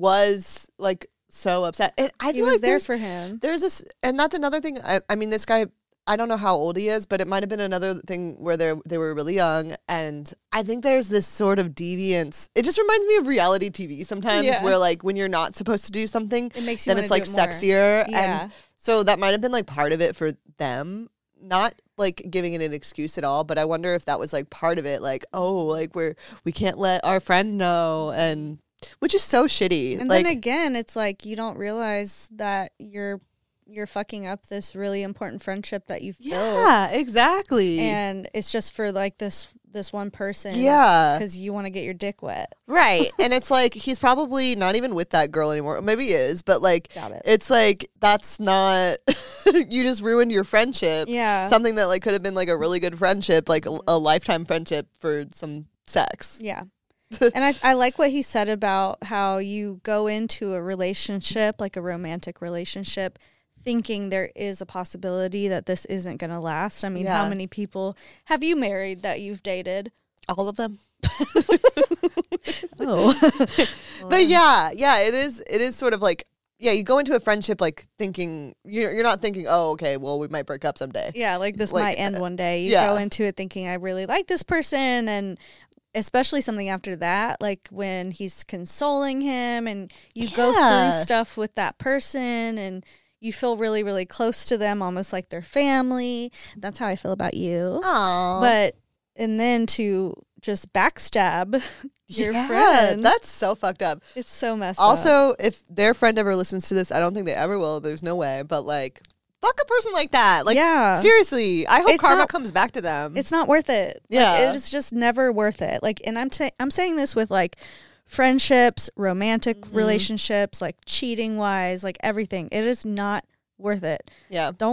was like so upset. And I He feel was like there there's for him. There's this, and that's another thing. I, I mean, this guy, I don't know how old he is, but it might have been another thing where they they were really young, and I think there's this sort of deviance. It just reminds me of reality T V sometimes, Yeah. where like when you're not supposed to do something, It makes you then wanna it's like do it more. sexier, Yeah. and so that might have been like part of it for them. Not like giving it an excuse at all, but I wonder if that was like part of it. Like, oh, like we're we can't let our friend know, and which is so shitty. And like, then again, it's like you don't realize that you're you're fucking up this really important friendship that you've built. yeah, exactly. And it's just for like this this one person. yeah, Because you want to get your dick wet. right. And it's like he's probably not even with that girl anymore. Maybe he is, but like Doubt it. it's like that's not you just ruined your friendship. Yeah. Something that like could have been like a really good friendship, like a, a lifetime friendship for some sex. Yeah. And I, I like what he said about how you go into a relationship, like a romantic relationship, thinking there is a possibility that this isn't going to last. I mean, how Yeah. many people have you married that you've dated? All of them. Oh. But yeah, yeah, it is it is sort of like yeah, you go into a friendship like thinking you're you're not thinking, "Oh, okay, well, we might break up someday." Yeah, like this Like, might end one day. You yeah. go into it thinking I really like this person, and especially something after that, like when he's consoling him and you go Yeah. through stuff with that person and you feel really, really close to them, almost like their family. That's how I feel about you. Aww. But and then to just backstab your yeah, friend, that's so fucked up. it's so messed up. Also, if their friend ever listens to this, I don't think they ever will. There's no way. But like, fuck a person like that. Like, Yeah. seriously, I hope It's karma not- comes back to them. It's not worth it. Like, Yeah. it is just never worth it. Like, and I'm ta- I'm saying this with like friendships, romantic Mm-hmm. relationships, like cheating wise, like everything. It is not worth it. yeah. Don't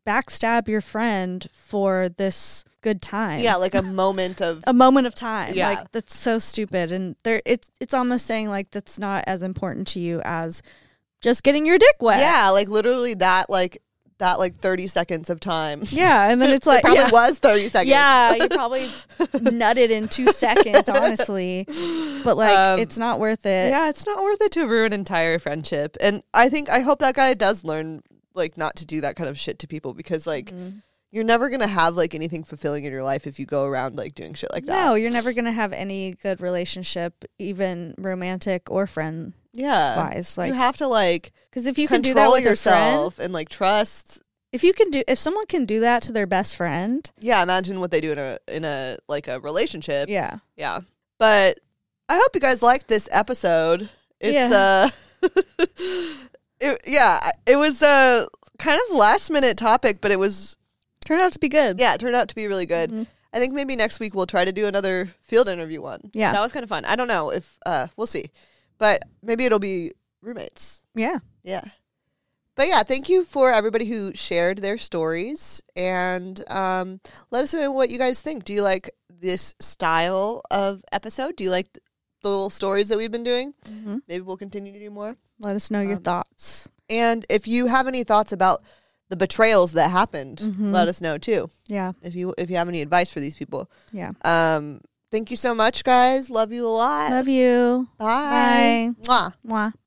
backstab your friend for this good time. Yeah, like a moment of a moment of time. Yeah. Like that's so stupid. And there it's it's almost saying like that's not as important to you as just getting your dick wet. yeah, like literally that like that like thirty seconds of time. Yeah, and then it's It like probably yeah. was thirty seconds. Yeah, you probably nutted in two seconds, honestly. But like, Um, it's not worth it. Yeah, it's not worth it to ruin an entire friendship. And I think I hope that guy does learn like not to do that kind of shit to people, because like Mhm. you're never gonna have like anything fulfilling in your life if you go around like doing shit like that. No, you're never gonna have any good relationship, even romantic or friend Yeah. wise. Like, you have to like because if you can do that control with yourself, yourself and like trust. if you can do, if someone can do that to their best friend, Yeah, imagine what they do in a in a like a relationship. yeah, Yeah. But I hope you guys liked this episode. It's uh it, yeah, it was a kind of last minute topic, but it was turned out to be good. yeah, it turned out to be really good. Mhm. I think maybe next week we'll try to do another field interview one. Yeah. That was kind of fun. I don't know if uh we'll see. But maybe it'll be roommates. yeah. Yeah. But yeah, thank you for everybody who shared their stories, and um, let us know what you guys think. Do you like this style of episode? Do you like th- the little stories that we've been doing? Mhm. Maybe we'll continue to do more. Let us know your Um, thoughts. And if you have any thoughts about the betrayals that happened, Mhm. let us know too. Yeah, If you if you have any advice for these people. yeah. Um, thank you so much, guys. Love you a lot. Love you. Bye. Bye. Mwah. Mwah.